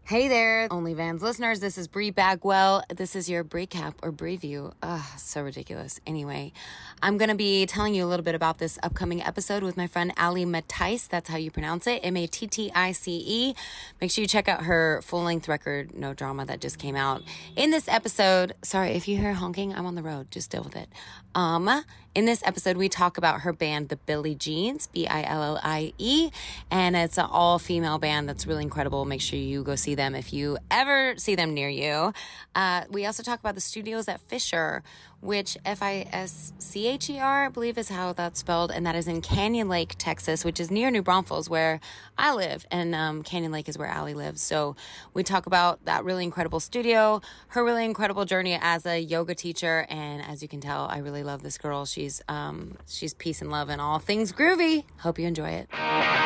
Hey there, OnlyVans listeners. This is Bree Bagwell. This is your Bree Cap or Bree View. So ridiculous. Anyway, I'm going to be telling you a little bit about this upcoming episode with my friend Ali Mattice. That's how you pronounce it. Mattice. Make sure you check out her full-length record, No Drama, that just came out. In this episode, sorry, if you hear honking, I'm on the road. Just deal with it. In this episode, we talk about her band, the Billie Jeans, Billie, and it's an all-female band that's really incredible. Make sure you go see them if you ever see them near you. We also talk about the studios at Fisher, which Fischer, I believe is how that's spelled, and that is in Canyon Lake, Texas, which is near New Braunfels, where I live, and Canyon Lake is where Allie lives. So we talk about that really incredible studio, her really incredible journey as a yoga teacher, and as you can tell, I really love this girl. She's peace and love and all things groovy. Hope you enjoy it.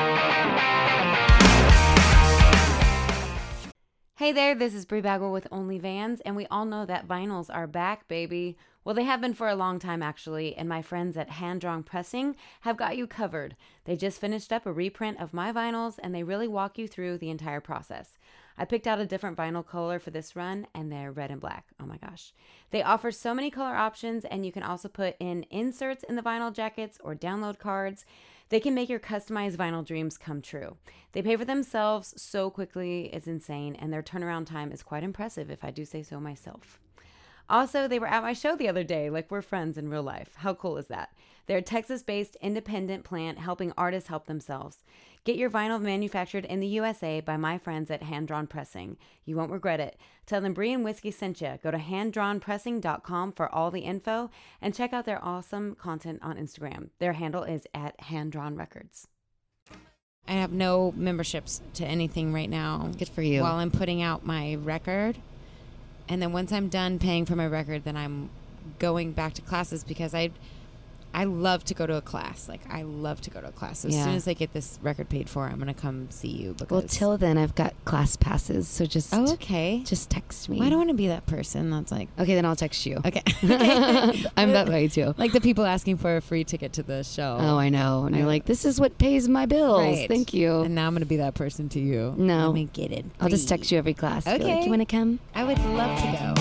Hey there, this is Bree Bagwell with OnlyVans, and we all know that vinyls are back, baby. Well, they have been for a long time, actually, and my friends at Hand Drawn Pressing have got you covered. They just finished up a reprint of my vinyls, and they really walk you through the entire process. I picked out a different vinyl color for this run, and they're red and black. Oh my gosh. They offer so many color options, and you can also put in inserts in the vinyl jackets or download cards. They can make your customized vinyl dreams come true. They pay for themselves so quickly, it's insane, and their turnaround time is quite impressive, if I do say so myself. Also, they were at my show the other day, like we're friends in real life. How cool is that? They're a Texas-based independent plant helping artists help themselves. Get your vinyl manufactured in the USA by my friends at Hand Drawn Pressing. You won't regret it. Tell them Bree and Whiskey sent you. Go to handdrawnpressing.com for all the info and check out their awesome content on Instagram. Their handle is at handdrawnrecords. I have no memberships to anything right now. Good for you. While I'm putting out my record. And then once I'm done paying for my record, then I'm going back to classes because I love to go to a class. Like, I love to go to a class. So as soon as I get this record paid for, I'm going to come see you. Well, till then, I've got class passes. So just just text me. Well, I don't want to be that person that's like... Okay, then I'll text you. Okay. I'm that way, too. Like the people asking for a free ticket to the show. Oh, I know. And you're like, this is what pays my bills. Right. Thank you. And now I'm going to be that person to you. No. Let me get it. I'll just text you every class. Okay. Be like, you want to come? I would love to go.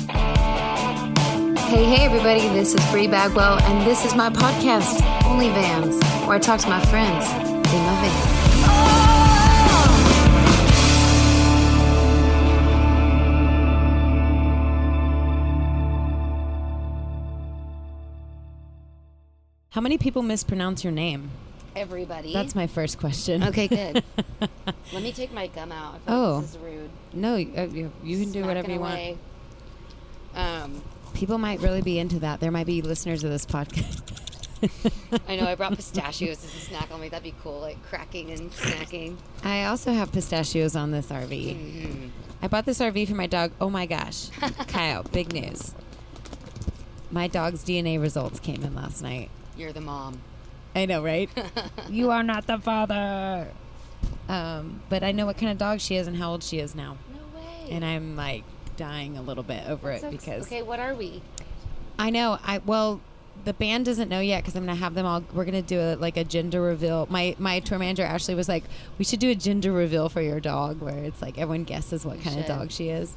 Hey, everybody, this is Bree Bagwell, and this is my podcast, OnlyVans, where I talk to my friends in my van. How many people mispronounce your name? Everybody. That's my first question. Okay, good. Let me take my gum out. I feel like this is rude. No, you can do whatever you want. People might really be into that. There might be listeners of this podcast. I know. I brought pistachios as a snack. I'll make that be cool, like cracking and snacking. I also have pistachios on this RV. Mm-hmm. I bought this RV for my dog. Oh my gosh. Kyle, big news. My dog's DNA results came in last night. You're the mom. I know, right? You are not the father. But I know what kind of dog she is and how old she is now. No way. And I'm like dying a little bit over it because... Okay, what are we? I know. Well, the band doesn't know yet because I'm going to have them all... We're going to do a gender reveal. My tour manager Ashley was like, we should do a gender reveal for your dog where it's like everyone guesses what kind of dog she is.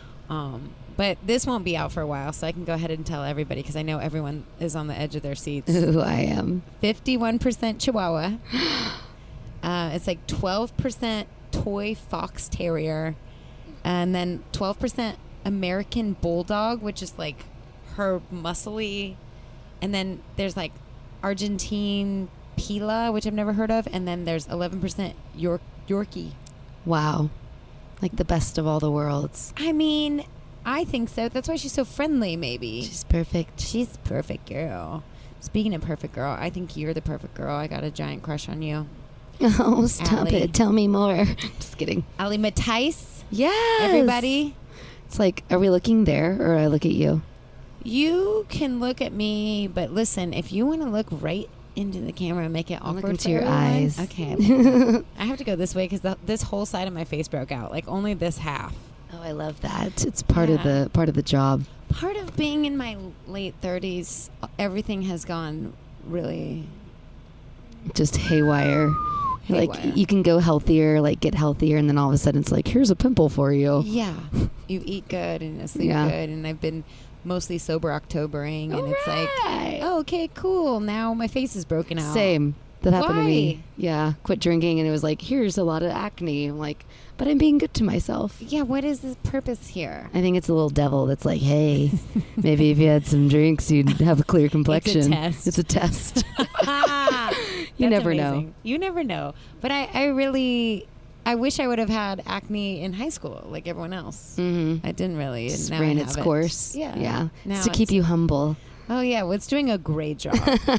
But this won't be out for a while, so I can go ahead and tell everybody because I know everyone is on the edge of their seats. Ooh, I am. 51% Chihuahua. It's like 12% toy fox terrier. And then 12% American bulldog, which is like her muscly. And then there's like Argentine Pila, which I've never heard of. And then there's 11% Yorkie. Wow. Like the best of all the worlds. I mean, I think so. That's why she's so friendly, maybe. She's perfect. She's a perfect girl. Speaking of perfect girl, I think you're the perfect girl. I got a giant crush on you. Oh, stop Allie. it. Tell me more. Just kidding. Ali Mattice. Yes. Everybody. It's like, are we looking there or I look at you? You can look at me, but listen, if you want to look right into the camera and make it awkward look into for your everyone, eyes. Okay. I have to go this way because this whole side of my face broke out. Like only this half. Oh, I love that. It's part of the job. Part of being in my late 30s, everything has gone really just haywire. Like haywire. you can go healthier, like get healthier, and then all of a sudden it's like, here's a pimple for you. Yeah, you eat good and sleep Yeah. good, and I've been mostly sober Octobering, and it's like, Alright. oh, okay, cool. Now my face is broken out. Same. That happened to me. Why? Yeah. Quit drinking, and it was like, here's a lot of acne. I'm like, but I'm being good to myself. Yeah, what is the purpose here? I think it's a little devil that's like, hey, maybe if you had some drinks, you'd have a clear complexion. test. It's a test. You That's never know. amazing. You never know. But I really, I wish I would have had acne in high school like everyone else. Mm-hmm. I didn't really. Just and now ran I its have it. course. Yeah. Yeah. Now It's to keep it's- you humble. Oh yeah, well, it's doing a great job.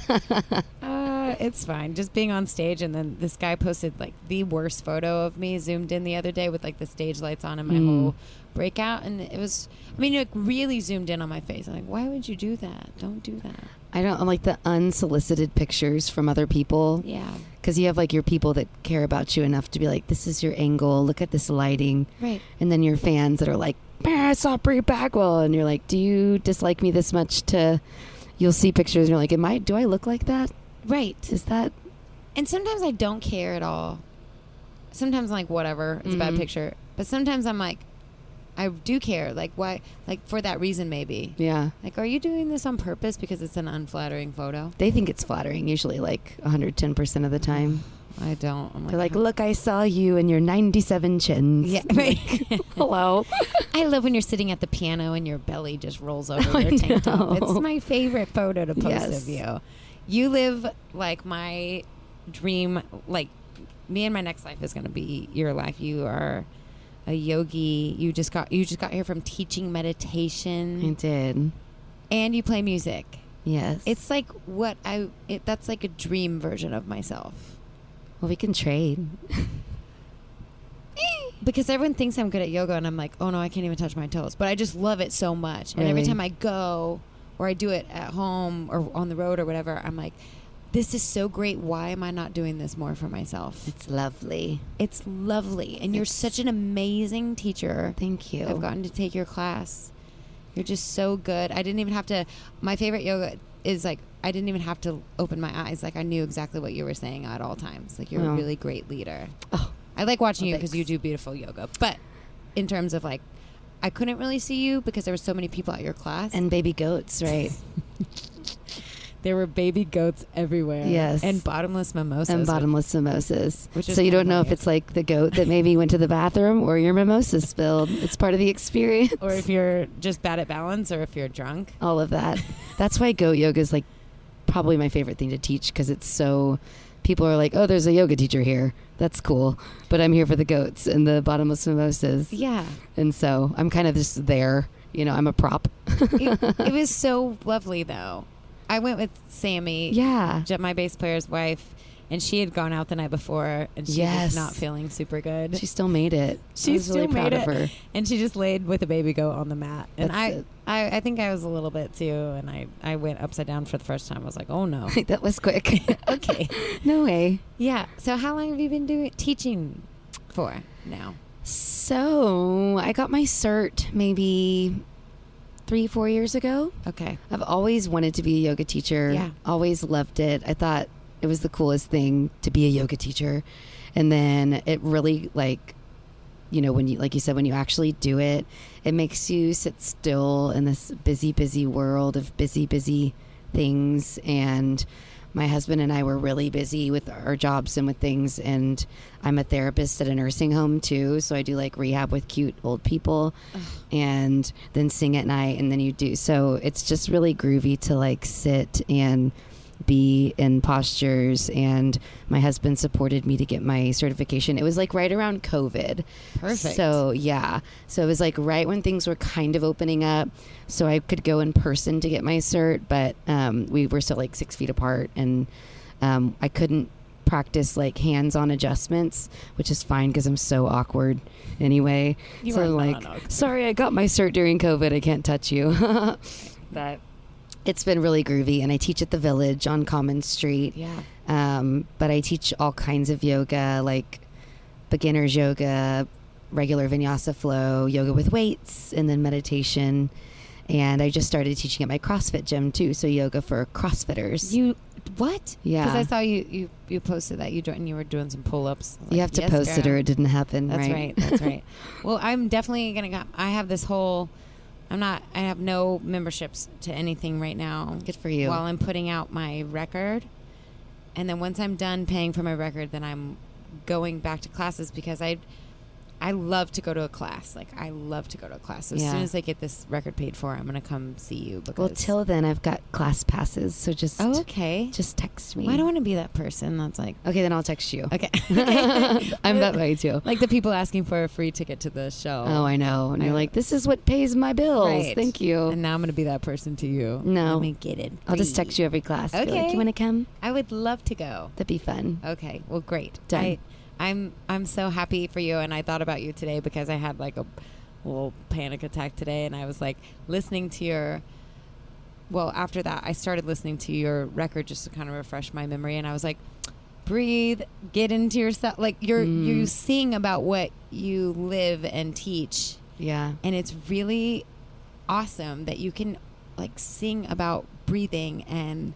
It's fine. Just being on stage, and then this guy posted like the worst photo of me zoomed in the other day with like the stage lights on and my whole breakout, and it was, I mean, like really zoomed in on my face. I'm like, why would you do that? Don't do that. I'm like the unsolicited pictures from other people. Yeah. Because you have like your people that care about you enough to be like, this is your angle. Look at this lighting. Right. And then your fans that are like, I saw Brie Bagwell. And you're like, do you dislike me this much to, you'll see pictures and you're like, do I look like that? Right. Is that? And sometimes I don't care at all. Sometimes I'm like, whatever, it's a bad picture. But sometimes I'm like, I do care. Like, why? Like, for that reason, maybe. Yeah. Like, are you doing this on purpose because it's an unflattering photo? They think it's flattering, usually like 110% of the time. I don't. I'm They're like, how- look, I saw you and your 97 chins. Yeah, I'm right. like, hello. I love when you're sitting at the piano and your belly just rolls over I your tank top. know. It's my favorite photo to post Yes. of you. You live like my dream. Like, me and my next life is going to be your life. You are a yogi. You just got here from teaching I meditation, did. and you play music. Yes. It's like that's like a dream version of myself. Well, we can trade. Because everyone thinks I'm good at yoga, and I'm like, oh no, I can't even touch my toes. But I just love it so much. And every Really? time I go, or I do it at home or on the road or whatever, I'm like, this is so great. Why am I not doing this more for myself? It's lovely. It's lovely. And you're such an amazing teacher. Thank you. I've gotten to take your class. You're just so good. I didn't even have to. My favorite yoga is like, I didn't even have to open my eyes. Like, I knew exactly what you were saying at all times. Like, you're a Oh. really great leader. Oh. I like watching Well, you because you thanks. do beautiful yoga. But in terms of like, I couldn't really see you because there were so many people at your class. And baby goats, right? there were baby goats everywhere. Yes. And bottomless mimosas. And bottomless mimosas. Which is So you kinda don't know if hilarious. it's like the goat that maybe went to the bathroom or your mimosa spilled. It's part of the experience. Or if you're just bad at balance, or if you're drunk. All of that. That's why goat yoga is like probably my favorite thing to teach, because it's so, people are like, oh, there's a yoga teacher here. That's cool. But I'm here for the goats and the bottomless mimosas. Yeah. And so I'm kind of just there. You know, I'm a prop. It was so lovely, though. I went with Sammy, Yeah. my bass player's wife, and she had gone out the night before, and she Yes. was not feeling super good. She still made it. She I was really still made proud it. of her. And she just laid with a baby goat on the mat. And That's it. I think I was a little bit too, and I went upside down for the first time. I was like, oh no. That was quick. Okay. No way. Yeah. So how long have you been teaching for now? So I got my cert maybe 3-4 years ago. Okay. I've always wanted to be a yoga teacher. Yeah. Always loved it. I thought it was the coolest thing to be a yoga teacher. And then it really, like, you know, when you, like you said, when you actually do it, it makes you sit still in this busy, busy world of busy, busy things. And my husband and I were really busy with our jobs and with things. And I'm a therapist at a nursing home too. So I do like rehab with cute old people and then sing at night. And then you do. So it's just really groovy to like sit and be in postures. And my husband supported me to get my certification. It was like right around COVID. Perfect. So yeah. So it was like right when things were kind of opening up. So I could go in person to get my cert, but we were still like 6 feet apart, and I couldn't practice like hands-on adjustments, which is fine because I'm so awkward anyway. You so are I'm not like, awkward. sorry, I got my cert during COVID. I can't touch you. But it's been really groovy, and I teach at the Village on Common Street. Yeah. But I teach all kinds of yoga, like beginner's yoga, regular vinyasa flow, yoga with weights, and then meditation. And I just started teaching at my CrossFit gym too. So yoga for CrossFitters. You what? Yeah. Because I saw you posted that you joined. You were doing some pull-ups. You have to post it or it didn't happen. That's right. That's right. Well, I'm definitely gonna go. I have this whole. I have no memberships to anything right now. Good for you. While I'm putting out my record, and then once I'm done paying for my record, then I'm going back to classes because I love to go to a class. Like, I love to go to a class. So as soon as I get this record paid for, I'm going to come see you. Because well, till then, I've got class passes. So just just text me. Well, I don't want to be that person that's like... Okay, then I'll text you. Okay. I'm that way, too. Like the people asking for a free ticket to the show. Oh, I know. And you're like, this is what pays my bills. Right. Thank you. And now I'm going to be that person to you. No. Let me get it. I'll just text you every class. Okay. Be like, you want to come? I would love to go. That'd be fun. Okay. Well, great. Done. I'm so happy for you, and I thought about you today because I had like a little panic attack today, and I was like listening to your. Well, after that, I started listening to your record just to kind of refresh my memory, and I was like, breathe, get into yourself. Like you sing about what you live and teach. Yeah, and it's really awesome that you can like sing about breathing and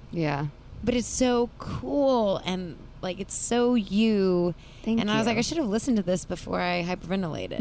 but it's so cool and like it's so you. Thank you. I was like, I should have listened to this before I hyperventilated.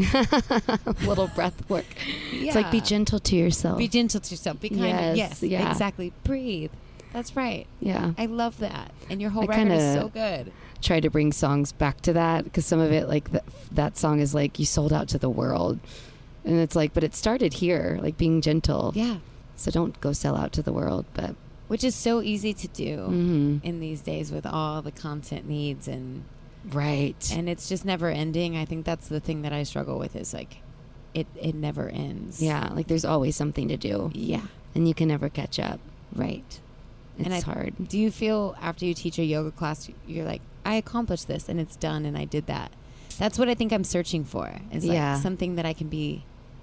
Little breath work. Yeah. It's like, be gentle to yourself. Be gentle to yourself. Be kind. Yes, Exactly. Breathe. That's right. Yeah. I love that. And your whole record is so good. Try to bring songs back to that because some of it, like that song is like, you sold out to the world. And it's like, but it started here, like being gentle. Yeah. So don't go sell out to the world, but. Which is so easy to do in these days with all the content needs and. Right. And it's just never ending. I think that's the thing that I struggle with is like, it never ends. Yeah. Like there's always something to do. Yeah. And you can never catch up. Right. It's hard. Do you feel after you teach a yoga class, you're like, I accomplished this and it's done and I did that? That's what I think I'm searching for. Is like something that I can be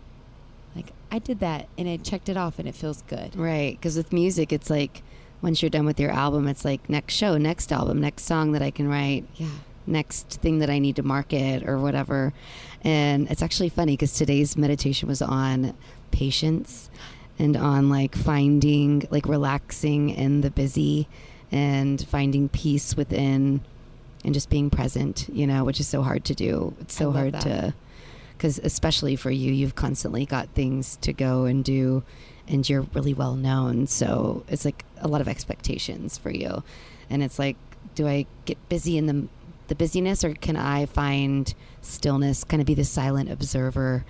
like, I did that and I checked it off and it feels good. Right. Because with music, it's like once you're done with your album, it's like next show, next album, next song that I can write. Yeah. Next thing that I need to market or whatever. And it's actually funny because today's meditation was on patience and on like finding, like relaxing in the busy and finding peace within and just being present, you know, which is so hard to do. It's so hard to, because especially for you, you've constantly got things to go and do and you're really well known. So it's like a lot of expectations for you. And it's like, do I get busy in the busyness or can I find stillness, kind of be the silent observer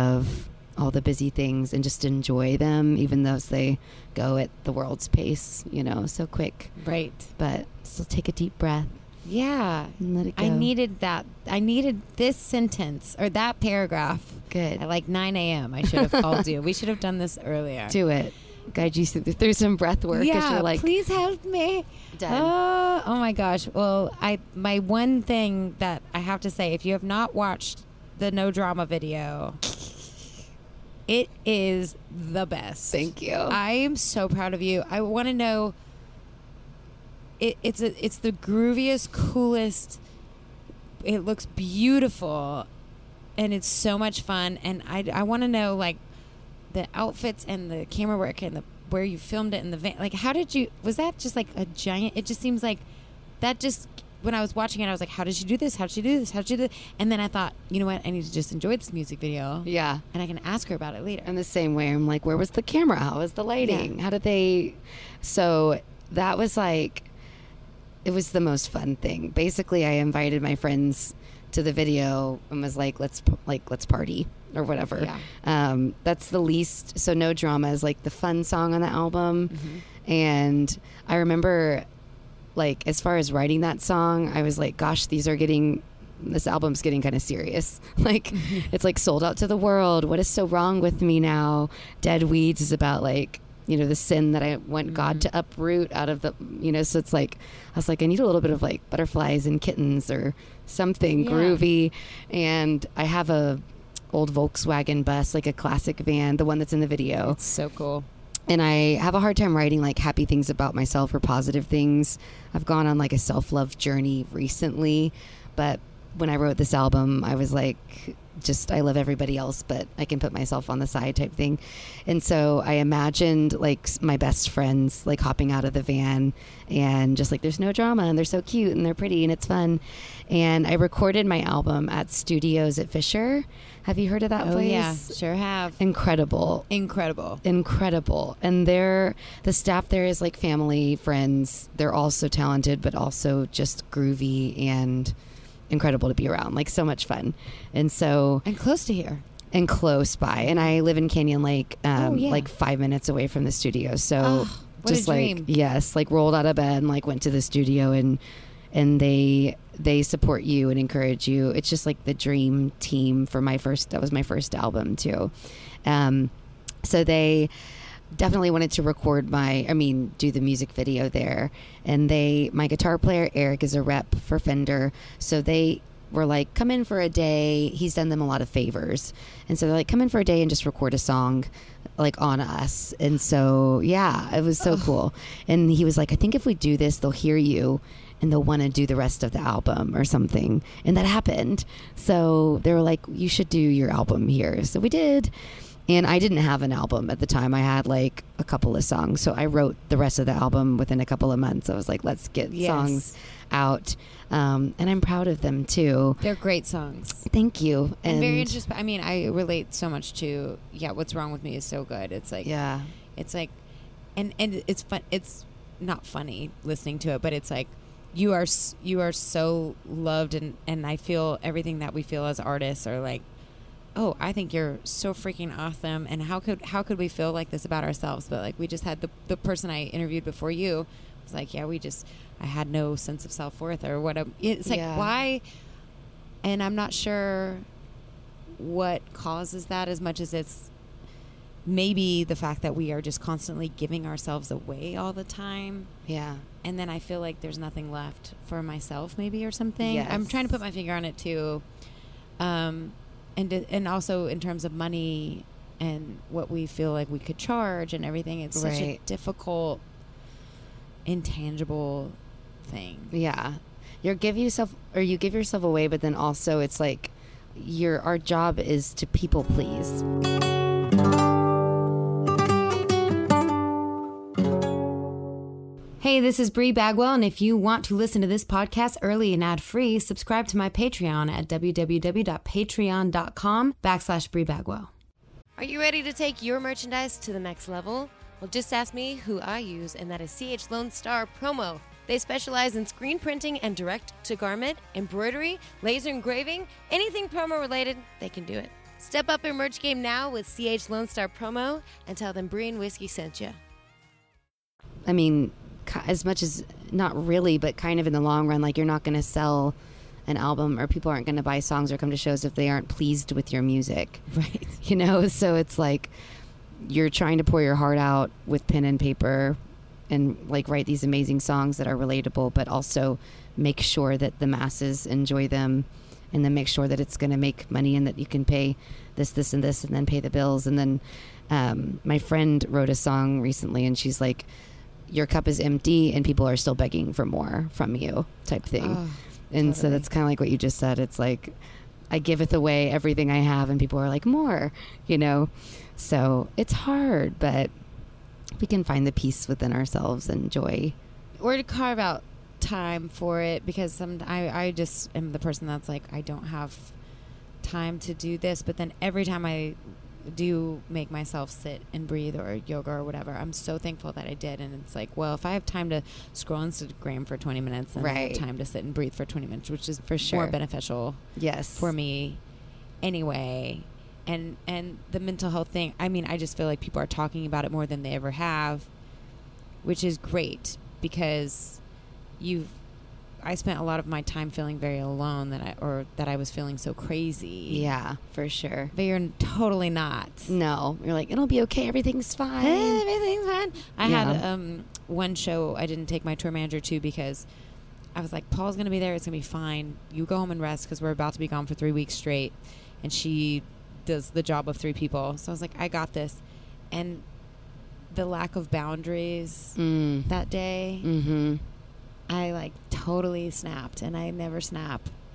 of all the busy things and just enjoy them, even though they go at the world's pace, you know, so quick. Right. But still take a deep breath. Yeah. And let it go. I needed that. I needed this sentence or that paragraph. Good. At like 9 a.m. I should have called you. We should have done this earlier. Do it. Guide you through some breath work. Yeah, you're like, please help me. Done. Oh my gosh. Well, my one thing that I have to say, if you have not watched the No Drama video, it is the best. Thank you. I am so proud of you. I want to know. It's the grooviest, coolest. It looks beautiful, and it's so much fun. And I want to know like the outfits and the camera work and where you filmed it in the van. Like, how did you? Was that just like a giant? It just seems like that. Just when I was watching it, I was like, how did she do this? How did she do this? How did she do this? And then I thought, you know what? I need to just enjoy this music video. Yeah. And I can ask her about it later. In the same way, I'm like, where was the camera? How was the lighting? Yeah. How did they? So that was like, it was the most fun thing. Basically, I invited my friends to the video and was like, let's party or whatever. Yeah. That's the least. So No Drama is like the fun song on the album. Mm-hmm. And I remember like, as far as writing that song, I was like, gosh, this album's getting kind of serious. Like, it's like sold out to the world. What is so wrong with me now? Dead Weeds is about like, you know, the sin that I want God to uproot out of the, you know, so it's like, I was like, I need a little bit of like butterflies and kittens or something groovy. And I have a old Volkswagen bus, like a classic van, the one that's in the video. It's so cool. And I have a hard time writing like happy things about myself or positive things. I've gone on like a self-love journey recently, but when I wrote this album, I was like, just I love everybody else, but I can put myself on the side type thing. And so I imagined like my best friends like hopping out of the van and just like there's no drama and they're so cute and they're pretty and it's fun. And I recorded my album at Studios at Fisher. Have you heard of that Oh place? yeah, sure have. Incredible. And the staff there is like family, friends. They're all so talented, but also just groovy and incredible to be around. Like so much fun. And so And close to here. and close by. And I live in Canyon Lake, yeah. like 5 minutes away from the studio. So Oh, what just a like dream. yes, like rolled out of bed and like went to the studio and they support you and encourage you. It's just like the dream team for that was my first album too. So they definitely wanted to do the music video there. And my guitar player, Eric, is a rep for Fender. So they were like, come in for a day. He's done them a lot of favors. And so they're like, come in for a day and just record a song like on us. And so, yeah, it was so cool. And he was like, I think if we do this, they'll hear you and they'll want to do the rest of the album or something. And that happened. So they were like, you should do your album here. So we did. And I didn't have an album at the time. I had like a couple of songs. So I wrote the rest of the album within a couple of months. I was like, let's get songs out. And I'm proud of them too. They're great songs. Thank you. And very interesting. I mean, I relate so much to, What's Wrong With Me is so good. It's like, yeah, it's like, and it's fun. It's not funny listening to it, but it's like, you are so loved. And I feel everything that we feel as artists are like, oh, I think you're so freaking awesome. And how could we feel like this about ourselves? But like, we just had the person I interviewed before you was like, I had no sense of self-worth or what. It's like, why? And I'm not sure what causes that as much as it's maybe the fact that we are just constantly giving ourselves away all the time. Yeah. And then I feel like there's nothing left for myself maybe or something. Yes. I'm trying to put my finger on it too. And also in terms of money and what we feel like we could charge and everything, it's such a difficult, intangible thing. Yeah. You give yourself away, but then also it's like our job is to people please. Hey, this is Bree Bagwell, and if you want to listen to this podcast early and ad-free, subscribe to my Patreon at www.patreon.com/Bree Bagwell. Are you ready to take your merchandise to the next level? Well, just ask me who I use, and that is CH Lone Star Promo. They specialize in screen printing and direct-to-garment, embroidery, laser engraving, anything promo related, they can do it. Step up your merch game now with CH Lone Star Promo and tell them Bree and Whiskey sent you. I mean, as much as not really, but kind of in the long run, like you're not going to sell an album or people aren't going to buy songs or come to shows if they aren't pleased with your music. Right. So it's like you're trying to pour your heart out with pen and paper and like write these amazing songs that are relatable, but also make sure that the masses enjoy them and then make sure that it's going to make money and that you can pay this, and this, and then pay the bills. And then my friend wrote a song recently and she's like, your cup is empty and people are still begging for more from you type thing. Oh, and totally. so that's kind of like what you just said. It's like, I giveth away everything I have and people are like, more, so it's hard, but we can find the peace within ourselves and joy. Or to carve out time for it, because I just am the person that's like, I don't have time to do this, but then every time I do make myself sit and breathe or yoga or whatever, I'm so thankful that I did. And it's like, well, if I have time to scroll Instagram for 20 minutes, then I have time to sit and breathe for 20 minutes, which is for sure more beneficial for me anyway. And the mental health thing, I mean, I just feel like people are talking about it more than they ever have, which is great, because I spent a lot of my time feeling very alone, that I was feeling so crazy. Yeah, for sure. But you're totally not. No, you're like, it'll be okay. Everything's fine. Everything's fine. I had one show I didn't take my tour manager to because I was like, Paul's going to be there. It's going to be fine. You go home and rest because we're about to be gone for 3 weeks straight. And she does the job of 3 people. So I was like, I got this. And the lack of boundaries that day, I like totally snapped, and I never snap.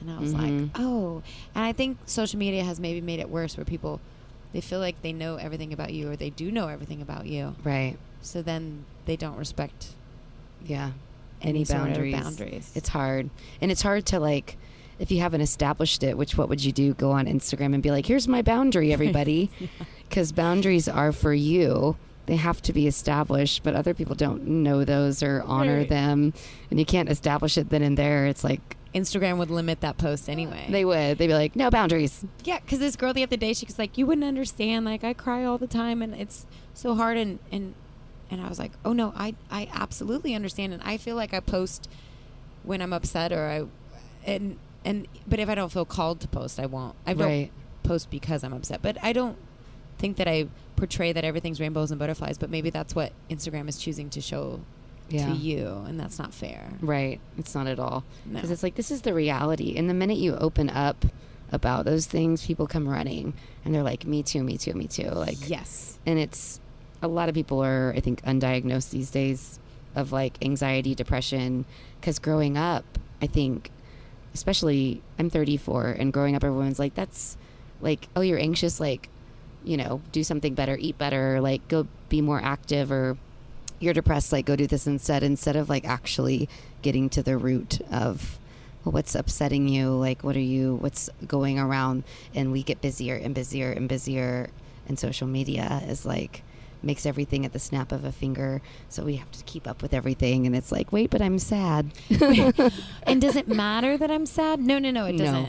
And I was like, oh. And I think social media has maybe made it worse where people, they feel like they know everything about you, or they do know everything about you. Right. So then they don't respect any sort of boundaries. boundaries. It's hard. And it's hard to, like, if you haven't established it, which what would you do? Go on Instagram and be like, here's my boundary, everybody. Because boundaries are for you. They have to be established, but other people don't know those or honor them. And you can't establish it then and there. It's like, Instagram would limit that post anyway. they would. They'd be like, no boundaries. Yeah, because this girl the other day, she was like, you wouldn't understand. Like, I cry all the time, and it's so hard. And I was like, oh, no, I absolutely understand. And I feel like I post when I'm upset, but if I don't feel called to post, I won't. I don't post because I'm upset. But I don't think that I portray that everything's rainbows and butterflies, but maybe that's what Instagram is choosing to show to you, and that's not fair. Right. It's not at all. No. Because it's like, this is the reality. And the minute you open up about those things, people come running. And they're like, me too, me too, me too. Like, Yes. and it's, a lot of people are, I think, undiagnosed these days of, like, anxiety, depression. Because growing up, I think, especially, I'm 34, and growing up, everyone's like, that's, like, oh, you're anxious, like, you know, do something better, eat better, like, go be more active, or you're depressed, like, go do this instead of, like, actually getting to the root of, well, what's upsetting you, like, what's going around. And we get busier and busier and busier, and social media is like, makes everything at the snap of a finger, so we have to keep up with everything. And it's like, wait, but I'm sad. And does it matter that I'm sad? No, it doesn't. No.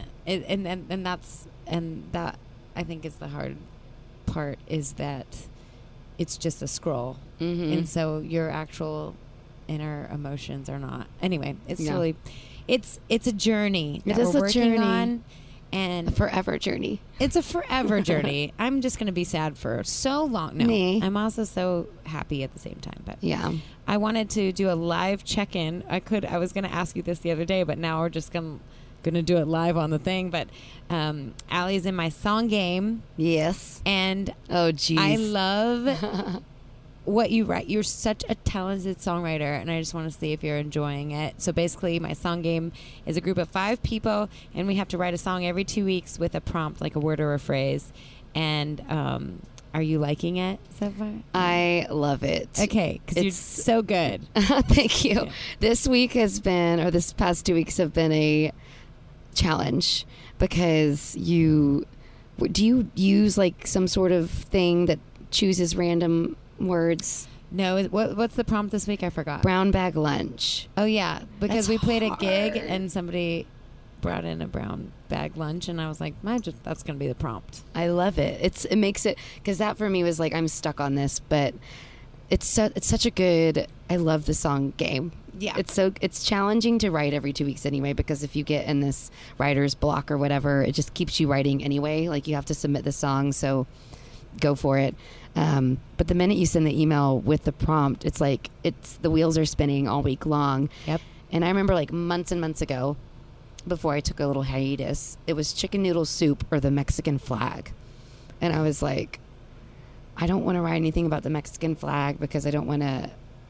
And that I think is the hard part, is that it's just a scroll. And so your actual inner emotions are not. Anyway, it's really, it's a journey that we're working on, and A forever journey. it's a forever journey. I'm just going to be sad for so long. No, Me. I'm also so happy at the same time. But Yeah. I wanted to do a live check-in. I was going to ask you this the other day, but now we're just going to do it live on the thing. But Allie's in my song game, Yes. and Oh, geez. I love what you write. You're such a talented songwriter, and I just want to see if you're enjoying it. So basically, my song game is a group of 5 people, and we have to write a song every 2 weeks with a prompt, like a word or a phrase. And are you liking it so far? I love it. Okay, because you're It's- so good. Thank you. Yeah. This past 2 weeks have been a challenge, because do you use, like, some sort of thing that chooses random words? No, what's the prompt this week? I forgot. Brown bag lunch. Oh, yeah, because That's we played a gig, hard. and somebody brought in a brown bag lunch, and I was like, that's going to be the prompt. I love it. It makes it, because that for me was like, I'm stuck on this, but it's such a good, I love the song game. Yeah. It's challenging to write every 2 weeks anyway, because if you get in this writer's block or whatever, it just keeps you writing anyway. Like, you have to submit the song, so go for it. But the minute you send the email with the prompt, it's like, the wheels are spinning all week long. Yep. And I remember, like, months and months ago, before I took a little hiatus, it was chicken noodle soup or the Mexican flag. And I was like, I don't want to write anything about the Mexican flag, because I don't want to,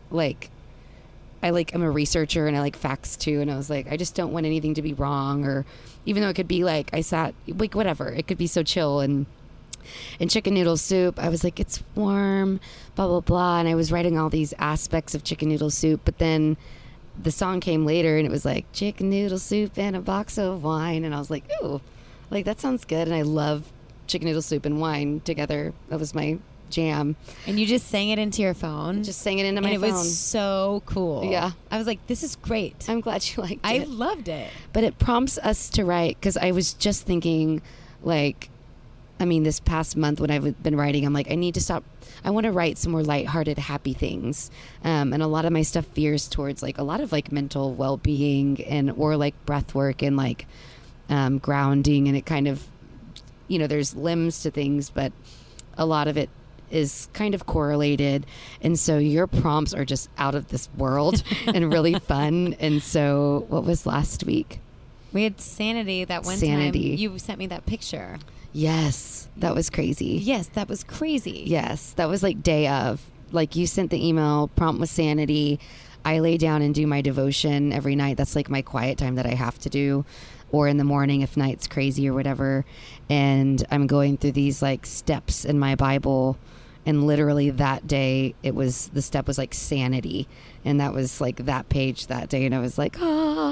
I'm a researcher, and I like facts too. And I was like, I just don't want anything to be wrong, or even though it could be like, whatever, it could be so chill. And chicken noodle soup, I was like, it's warm, blah, blah, blah. And I was writing all these aspects of chicken noodle soup, but then the song came later, and it was like chicken noodle soup and a box of wine. And I was like, ooh, like, that sounds good. And I love chicken noodle soup and wine together. That was my jam. And you just sang it into your phone? Just sang it into my and it phone. was so cool. Yeah. I was like, this is great. I'm glad you liked I it. loved it. But it prompts us to write, because I was just thinking, like, this past month when I've been writing, I'm like, I need to stop. I want to write some more lighthearted, happy things. And a lot of my stuff veers towards, like, a lot of, like, mental well-being or like breath work and, like, grounding. And it kind of, there's limbs to things, but a lot of it is kind of correlated. And so your prompts are just out of this world and really fun. And so what was last week? We had Sanity that one Sanity. time. You sent me that picture. Yes, that was crazy. Yes, that was crazy. Yes, that was like day of. Like, you sent the email, prompt with Sanity. I lay down and do my devotion every night. That's like my quiet time that I have to do. or in the morning if night's crazy or whatever. And I'm going through these like steps in my Bible. And literally that day, the step was like sanity. And that was like that page that day. And I was like,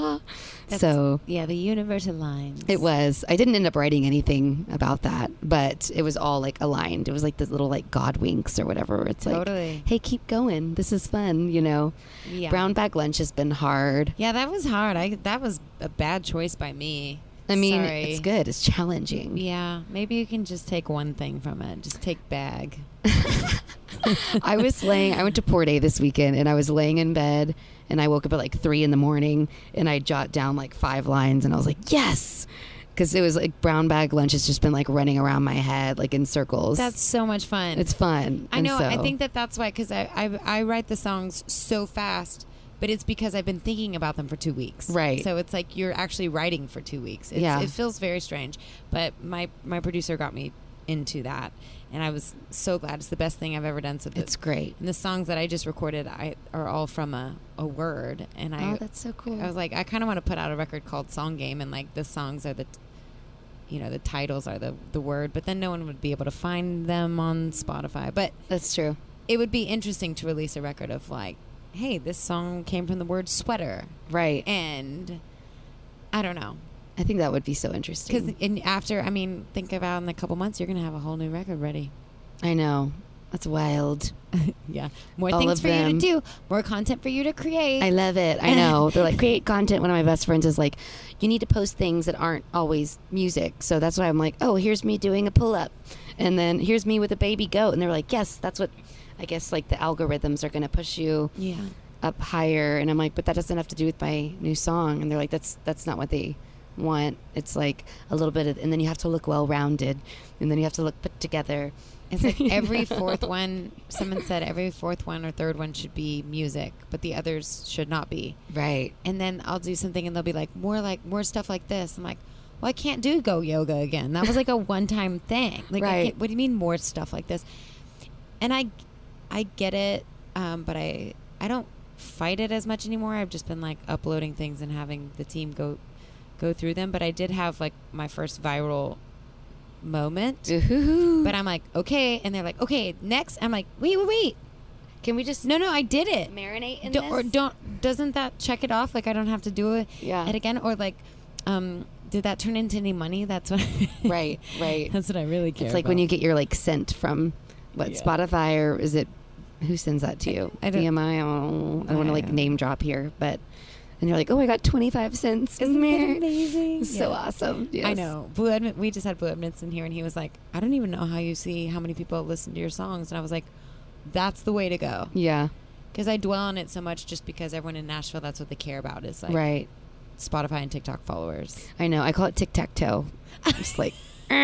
So yeah, the universe aligns. it was. I didn't end up writing anything about that, but it was all like aligned. It was like this little like God winks or whatever. Where it's Totally. like, hey, keep going. This is fun, you know. Yeah. Brown bag lunch has been hard. Yeah, that was hard. That was a bad choice by me. I mean, Sorry. it's good. It's challenging. Yeah, maybe you can just take one thing from it. Just take bag. I went to Pour Day this weekend, and I was laying in bed, and I woke up at like 3 a.m, and I jot down like 5 lines, and I was like, yes, because it was like brown bag lunch has just been like running around my head like in circles. That's so much fun. It's fun. I And know. so- I think that's why, because I write the songs so fast, but it's because I've been thinking about them for 2 weeks. Right. So it's like you're actually writing for 2 weeks. It feels very strange. But my producer got me into that, and I was so glad. It's the best thing I've ever done. So it's great. And the songs that I just recorded are all from a word. And Oh, that's so cool. I was like, I kind of want to put out a record called Song Game, and like the songs are the titles are the word, but then no one would be able to find them on Spotify. But That's true. it would be interesting to release a record of like, hey, this song came from the word sweater, Right. and I don't know, I think that would be so interesting. because think about in a couple months you're gonna have a whole new record ready. I know. That's wild. Yeah, more All things of for you them. to do, more content for you to create. I love it. I know. They're like, create content. One of my best friends is like, you need to post things that aren't always music. So that's why I'm like, oh, here's me doing a pull-up. And then here's me with a baby goat. And they're like, yes, that's what, I guess, like the algorithms are going to push you Yeah. up higher. And I'm like, but that doesn't have to do with my new song. And they're like, that's not what they want. It's like a little bit of, and then you have to look well-rounded. And then you have to look put together. It's like every fourth one, someone said every fourth one or third one should be music, but the others should not be. Right. And then I'll do something and they'll be like more stuff like this. I'm like, well, I can't do Go Yoga again. That was like a one-time thing. Like, Right. what do you mean more stuff like this? And I get it, but I don't fight it as much anymore. I've just been like uploading things and having the team go through them. But I did have like my first viral moment. Ooh. But I'm like, okay. And they're like, okay, next. I'm like, wait. Can we just No, I did it. marinate in Doesn't that check it off? Like, I don't have to do it Yeah. again? Or like, did that turn into any money? That's what Right. That's what I really care It's like when about. you get your like scent from Yeah. Spotify, or is it who sends that to you? I don't- BMI. I don't want to like name drop here, but and you're like, oh, I got 25 cents. Isn't that amazing? So Yeah. awesome. Yes. I know. We just had Blue Edmonds in here, and he was like, I don't even know how you see how many people listen to your songs. And I was like, that's the way to go. Yeah. Because I dwell on it so much just because everyone in Nashville, that's what they care about is like Right. Spotify and TikTok followers. I know. I call it tic-tac-toe. Just like,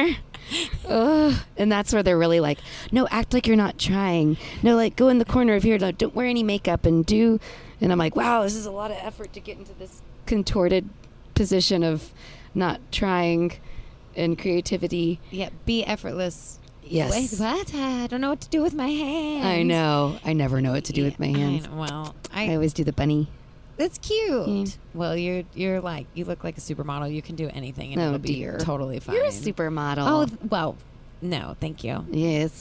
ugh. And that's where they're really like, no, act like you're not trying. No, like go in the corner of here. Don't wear any makeup and do. And I'm like, wow, this is a lot of effort to get into this contorted position of not trying and creativity. Yeah, be effortless. Yes. Wait, what? I don't know what to do with my hands. I know. I never know what to do with my hands. I know. Well, I always do the bunny. That's cute. Mm. Well, you're like, you look like a supermodel. You can do anything, and Oh, it'll be dear. totally fine. You're a supermodel. Oh, well, no, thank you. Yes.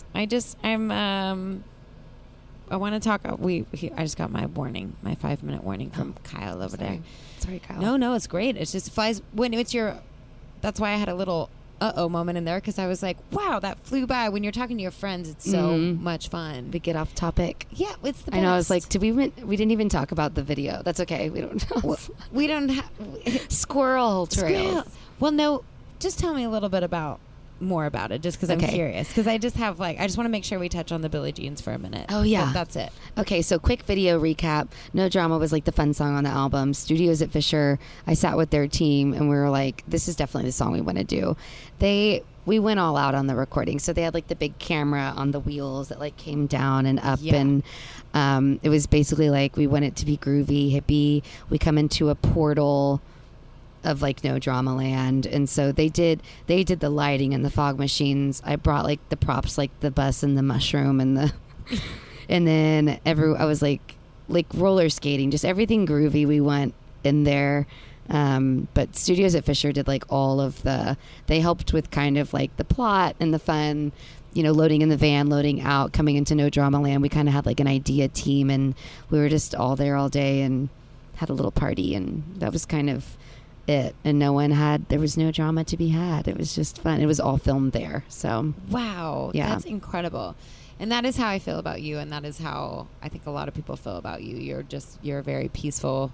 I want to talk. I just got my warning, my 5-minute warning from Kyle over there. Sorry, Kyle. No, it's great. It's just flies when it's your. That's why I had a little moment in there because I was like, wow, that flew by. When you're talking to your friends, it's so much fun. We get off topic. Yeah, it's the best. I know. I was like, we didn't even talk about the video. That's okay. We don't. we don't have Squirrel trails. Well, no, just tell me a little bit more about it, just because I'm Okay. curious. Because I just want to make sure we touch on the Billie Jeans for a minute. Oh, yeah. But that's it. Okay, so quick video recap. No Drama was like the fun song on the album. Studios at Fisher. I sat with their team and we were like, this is definitely the song we want to do. We went all out on the recording. So they had like the big camera on the wheels that like came down and up. Yeah. And it was basically like we want it to be groovy, hippie. We come into a portal of like No Drama Land, and so they did the lighting and the fog machines. I brought like the props, like the bus and the mushroom and the and then I was like roller skating, just everything groovy we want in there. But Studios at Fisher did like all of they helped with kind of like the plot and the fun, loading in the van, loading out, coming into No Drama Land. We kind of had like an idea team, and we were just all there all day and had a little party, and that was kind of it. And there was no drama to be had. It was just fun. It was all filmed there. So wow, yeah. That's incredible. And that is how I feel about you, and that is how I think a lot of people feel about you. You're a very peaceful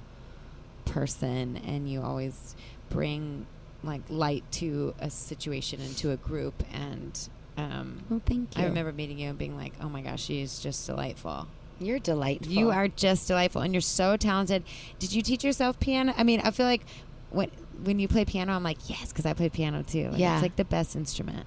person, and you always bring like light to a situation and to a group. And well, thank you. I remember meeting you and being like, oh my gosh, she's just delightful. You're delightful. You are just delightful, and you're so talented. Did you teach yourself piano? I mean, I feel like when you play piano, I'm like, yes, because I play piano too. Like, yeah. It's like the best instrument.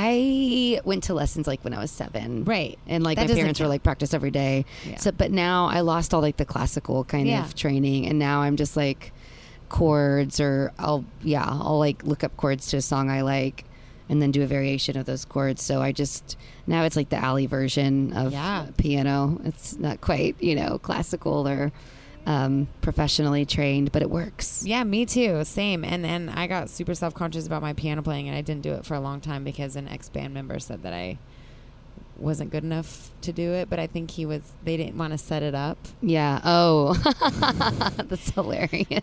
I went to lessons like when I was 7. Right. And like That my doesn't parents were count. like practice every day. Yeah. So, but now I lost all like the classical kind Yeah. of training, and now I'm just like chords, or I'll like look up chords to a song I like and then do a variation of those chords. So now it's like the Ally version of piano. It's not quite, classical or professionally trained, but it works. Yeah, me too. Same. And I got super self-conscious about my piano playing, and I didn't do it for a long time because an ex-band member said that I wasn't good enough to do it, but I think they didn't want to set it up. Yeah. Oh, that's hilarious.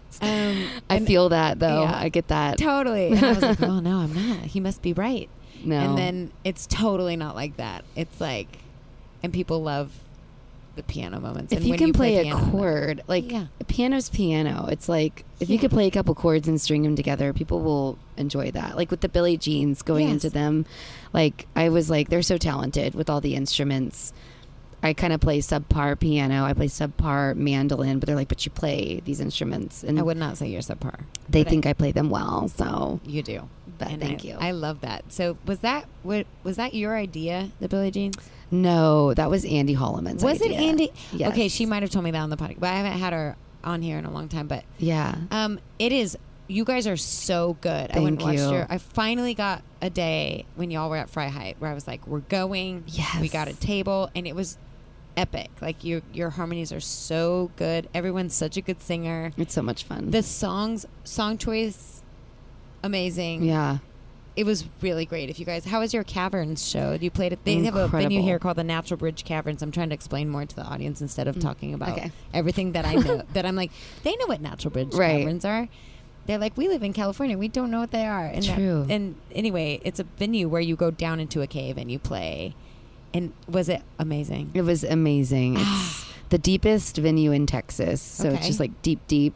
I feel that though. Yeah. I get that. Totally. And I was like, oh no, I'm not. He must be right. No. And then it's totally not like that. It's like, and people love the piano moments. If and you when can play a piano, chord, like Yeah. piano's piano, it's like if you could play a couple chords and string them together, people will enjoy that. Like with the Billie Jeans going Yes. into them, like I was like, they're so talented with all the instruments. I kind of play subpar piano, I play subpar mandolin, but they're like, but you play these instruments, and I would not say you're subpar. they but think I play them well. So, You do. but And thank you. I love that. So was that your idea, the Billie Jeans? No, that was Andy Holloman's Was idea. it Andy? Yes. Okay, she might have told me that on the podcast, but I haven't had her on here in a long time. But Yeah. it is. You guys are so good. I went and Thank watched you. I finally got a day when y'all were at Freiheit where I was like, we're going. Yes. We got a table, and it was epic. Like your harmonies are so good. Everyone's such a good singer. It's so much fun. The song choice, amazing. Yeah. It was really great. If you guys, how was your Caverns show? You played it. They have a venue Incredible. here called the Natural Bridge Caverns. I'm trying to explain more to the audience instead of talking about okay. everything that I know. That I'm like, they know what Natural Bridge Right. Caverns are. They're like, we live in California. We don't know what they are. And True. and anyway, it's a venue where you go down into a cave and you play. And was it amazing? It was amazing. It's the deepest venue in Texas. So it's Okay. just like deep.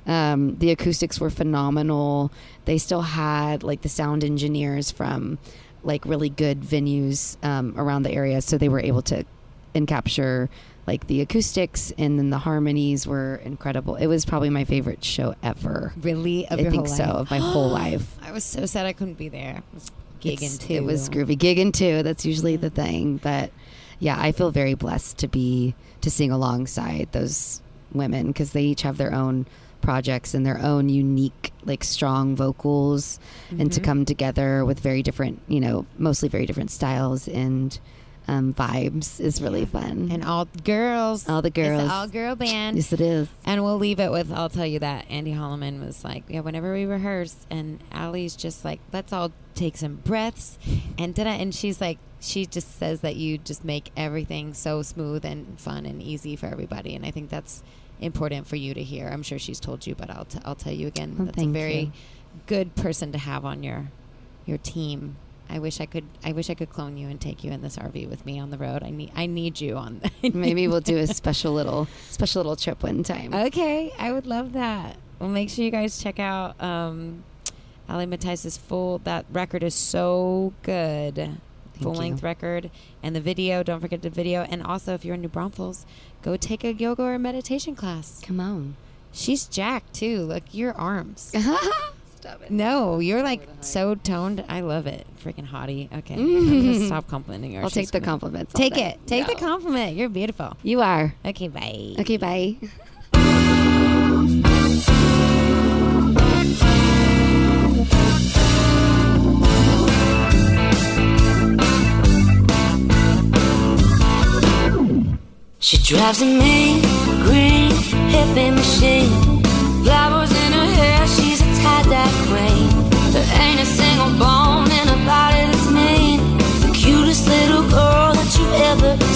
The acoustics were phenomenal. They still had like the sound engineers from like really good venues around the area. So they were able to capture like the acoustics, and then the harmonies were incredible. It was probably my favorite show ever. Really? Of I your think whole so, life? of my whole life. I was so sad I couldn't be there. It was gigging too. It was groovy. Gigging too. That's usually the thing. But yeah, I feel very blessed to sing alongside those women, because they each have their own projects and their own unique, like strong vocals, and to come together with very different, mostly very different styles and vibes is really fun. And all girls. All the girls. It's an all-girl band. Yes, it is. And we'll leave it with, I'll tell you that Andy Holloman was like, yeah, whenever we rehearse, and Allie's just like, let's all take some breaths, and she's like, she just says that you just make everything so smooth and fun and easy for everybody, and I think that's important for you to hear. I'm sure she's told you, but I'll tell you again. Well, that's a thank very you. good person to have on your team. I wish I could clone you and take you in this RV with me on the road. I need you on. Maybe we'll do a special little trip one time. Okay, I would love that. Well, make sure you guys check out Ally Matthijs' that record is so good. Full-length record. And the video, don't forget the video. And also, if you're in New Braunfels, go take a yoga or meditation class. Come on. She's jacked, too. Look, your arms. Stop it. No, you're like so toned. I love it. Freaking hottie. Okay. I'm going to stop complimenting her. I'll take She's the gonna- compliments. all Take day. it. Take the No. compliment. You're beautiful. You are. Okay, bye. Okay, bye. She drives a mean green hippie machine, flowers in her hair. She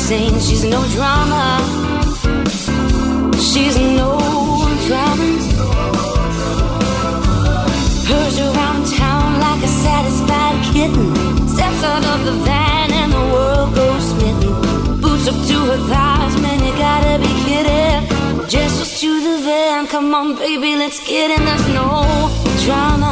saint, she's no drama. She's no drama. Hers around town like a satisfied kitten. Steps out of the van and the world goes smitten. Boots up to her thighs, man, you gotta be kidding. Gestures to the van, come on baby, let's get in. There's no drama.